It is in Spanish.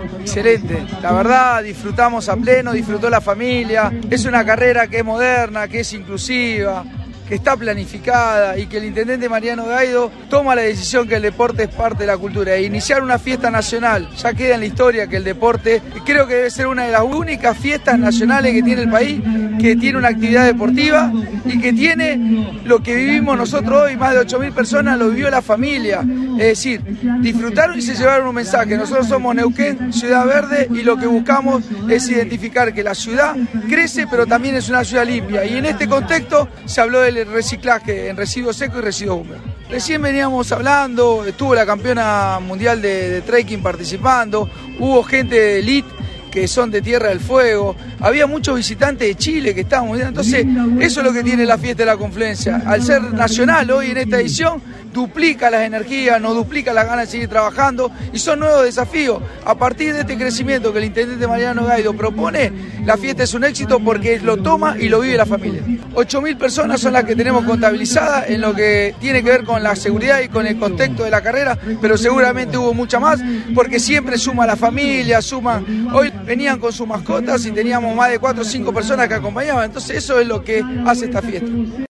Excelente, la verdad disfrutamos a pleno, disfrutó la familia, es una carrera que es moderna, que es inclusiva, que está planificada y que el intendente Mariano Gaido toma la decisión que el deporte es parte de la cultura. E iniciar una fiesta nacional, ya queda en la historia que el deporte, creo que debe ser una de las únicas fiestas nacionales que tiene el país, que tiene una actividad deportiva y que tiene lo que vivimos nosotros hoy, más de 8.000 personas, lo vivió la familia. Es decir, disfrutaron y se llevaron un mensaje. Nosotros somos Neuquén, Ciudad Verde, y lo que buscamos es identificar que la ciudad crece, pero también es una ciudad limpia. Y en este contexto se habló del reciclaje en residuos secos y residuos húmedos. Recién veníamos hablando, estuvo la campeona mundial de trekking participando, hubo gente de elite que son de Tierra del Fuego, había muchos visitantes de Chile que estaban muy bien. Entonces, eso es lo que tiene la fiesta de la Confluencia. Al ser nacional hoy en esta edición, duplica las energías, nos duplica las ganas de seguir trabajando y son nuevos desafíos. A partir de este crecimiento que el intendente Mariano Gaido propone, la fiesta es un éxito porque lo toma y lo vive la familia. 8.000 personas son las que tenemos contabilizadas en lo que tiene que ver con la seguridad y con el contexto de la carrera, pero seguramente hubo mucha más porque siempre suma la familia, suman. Hoy venían con sus mascotas y teníamos más de 4 o 5 personas que acompañaban, entonces eso es lo que hace esta fiesta.